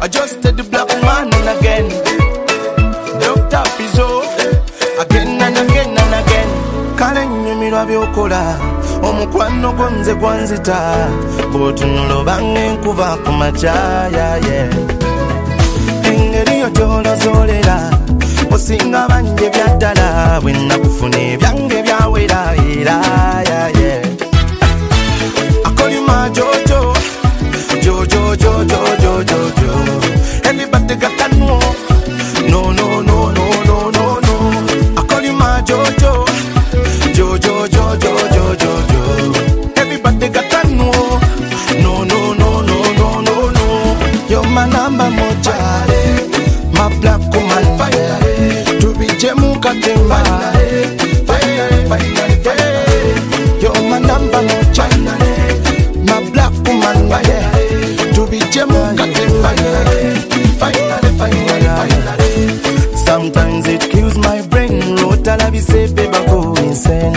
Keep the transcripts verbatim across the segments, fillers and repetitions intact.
I just did the black man again. Doctor Fizo, again and again and again. Kale nyumirwa byokola, omukwano gonze gwanzita, bw'otunula bange nkuba ku majaya, yeah. Engeri yo gy'olozolera, osinga banje byaddala, bwe nakufuna ebyange byawera era, yeah, yeah. I call you my Jojo, Jojo, Jojo, Jojo, Jojo. Everybody got that no, no, no, no, no, no, no, no. I call you my Jojo, Jojo, Jojo, Jojo, Jojo. Everybody got that no, no, no, no, no, no, no, no. You're my number moja, my black woman, fire. To be Jemu Katemba, fire, fire, fire. You're my number moja, my black woman, fire. To be Jemu Katemba, fire, fire, fire. Sometimes it kills my brain. Rota la say, baby, go insane,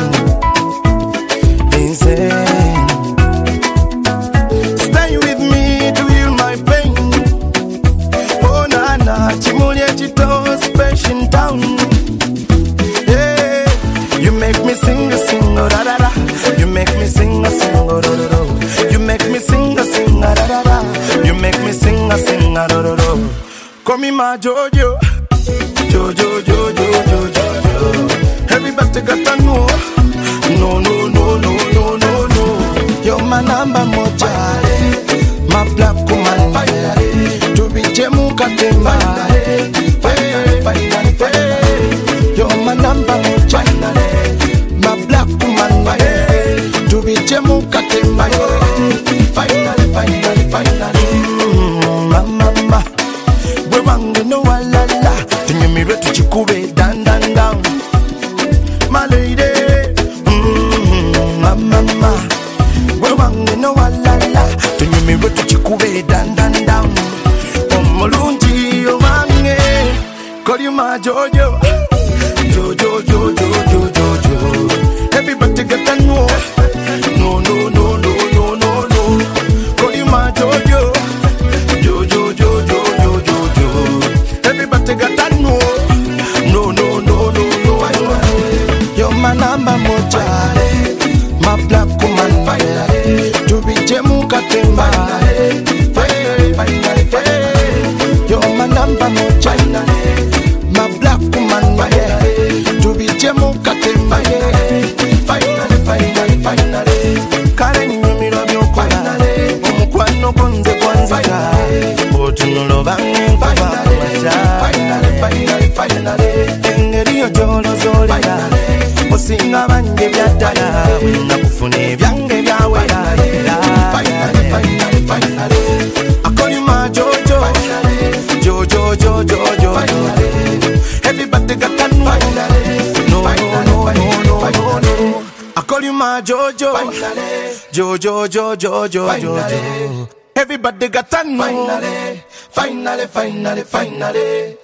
insane. Stay with me to heal my pain. Oh na na, chimulia chito special town. Yeah, you make me sing a sing oh da da da. You make me sing a sing oh do do do. You make me sing a sing ah da da da. You make me sing a sing ah do do do. Call me my Jojo, Jojo, Jojo, Jojo, Jojo. Everybody got a no, no, no, no, no, no, no, no. You're my number moja, my black woman, fire. To be Jemu Katemba, fire, fire, fire. You're my number moja, my black woman, fire. To be Jemu Katemba, fire, fire, fire. Mama, mama, we want to know a la la. Tinye mi retu chikube dan dan down. My lady, mmm, ma ma ma. We want to know a la la. Tinye mi retu chikube dan dan down. Omolunji o mange, call you my Jojo, Jojo, Jojo, Jojo, Jojo. Everybody get a no, no, no, no, no, no, no, no. Call you my Jojo, Jojo, Jojo, Jojo, Jojo. Everybody got a no, no, no, no, no, no. You're my number moja, my black woman, fire. To be Jemu Katemba, fire, fire, fire. You're my number moja, my black woman, fire. To be Jemu Katemba, fire, fire, fire. Kale nyumirwa byokola, omukwano gonze gwanzita, bw'otunula bange nkuba ku majaya. Engeri yo gy'olozolera, osinga banje byaddala, bwe nakufuna ebyange byawera era. I call you my Jojo, Jojo, Jojo, Jojo. Everybody got a no, no, no, no, no, no, no. I call you my Jojo, Jojo, Jojo, Jojo. Everybody got a no. Finally, finally, finally, finally.